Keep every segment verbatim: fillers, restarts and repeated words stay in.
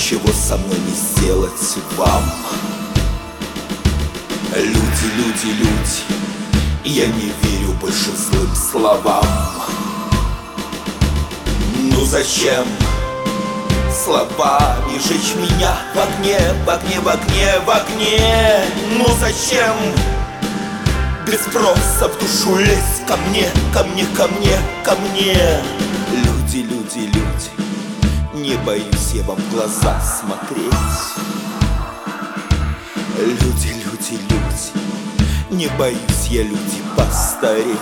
чего со мной не сделать вам. Люди, люди, люди, я не верю больше злым словам. Ну зачем словами жечь меня в огне, в огне, в огне, в огне? Ну зачем без спроса в душу лезть ко мне, ко мне, ко мне, ко мне? Люди, люди, люди, не боюсь я вам в глаза смотреть. Люди, люди, люди, не боюсь я, люди, постареть.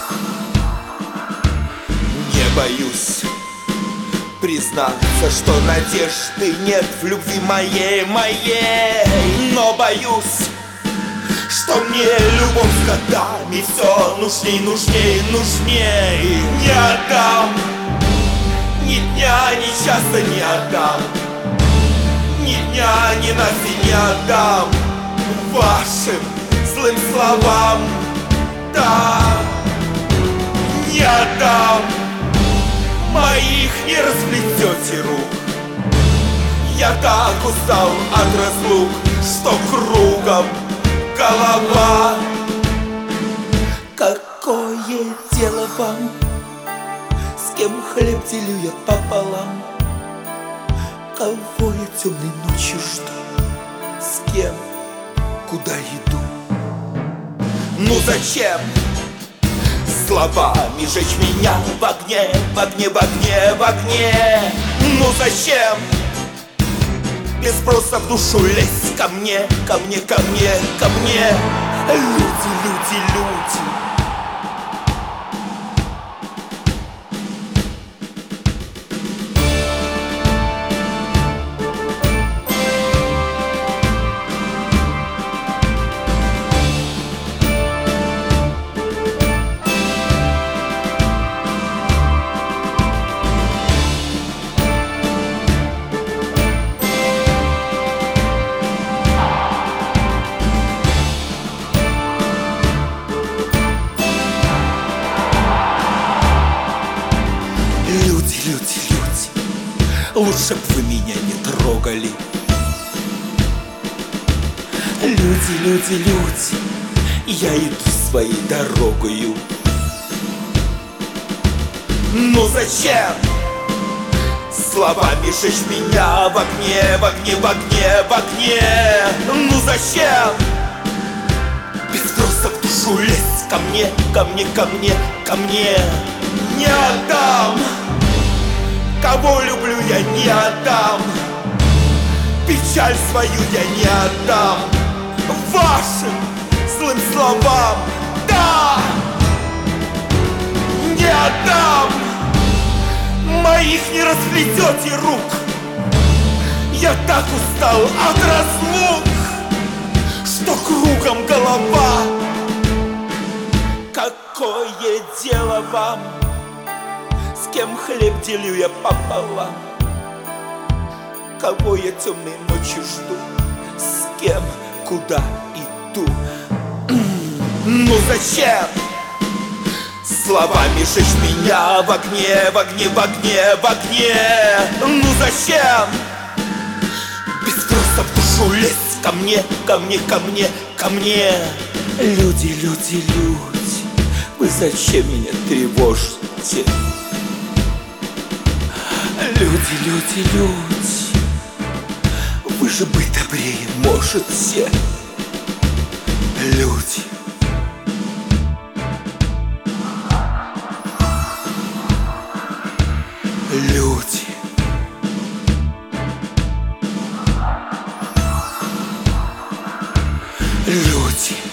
Не боюсь признаться, что надежды нет в любви моей, моей. Но боюсь, что мне любовь с годами все нужней, нужней, нужней. Не отдам, ни дня, ни часа не отдам, ни дня, ни на день не отдам вашим злым словам. Да, не отдам, моих не расплетете рук. Я так устал от разлук, что кругом голова. Какое дело вам, с кем хлеб делю я пополам? Кого я темной ночью жду, с кем, куда иду? Ну зачем словами жечь меня в огне, в огне, в огне, в огне? Ну зачем без спроса в душу лезть ко мне, ко мне, ко мне, ко мне? Люди, люди, люди, люди, люди, лучше б вы меня не трогали. Люди, люди, люди, я иду своей дорогою. Ну зачем словами жечь меня в огне, в огне, в огне, в огне? Ну зачем без спроса в душу лезть ко мне, ко мне, ко мне, ко мне? Не отдам, кого люблю, я не отдам. Печаль свою я не отдам вашим злым словам. Да, не отдам, моих не расплетете рук. Я так устал от разлук, что кругом голова. Какое дело вам, с кем хлеб делю я пополам? Кого я темной ночью жду, с кем, куда иду? Ну зачем словами жечь меня в огне, в огне, в огне, в огне? Ну зачем без спроса в душу лезть ко мне, ко мне, ко мне, ко мне? Люди, люди, люди, вы зачем меня тревожите? Люди, люди, люди, вы же быть добрее можете. Люди, люди, люди.